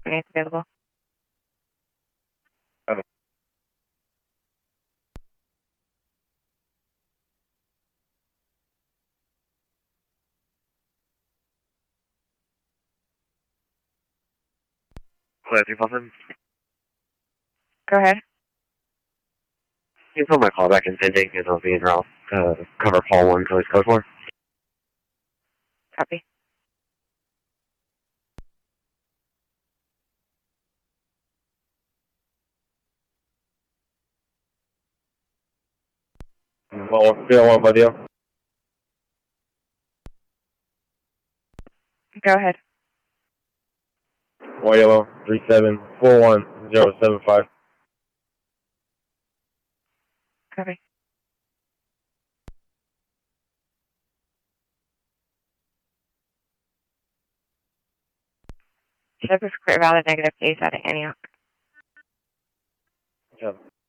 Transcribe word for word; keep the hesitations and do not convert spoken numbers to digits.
twenty-eighth available. Okay. Clear three five seven. Go ahead. You can put my call back in pending and I'll be in route. Uh, cover call one, code code four. Copy. Well, yeah, one by deal. Go ahead. One yellow, three seven four one zero seven five. Copy. Ship is clear valid negative case out of Antioch. Yeah.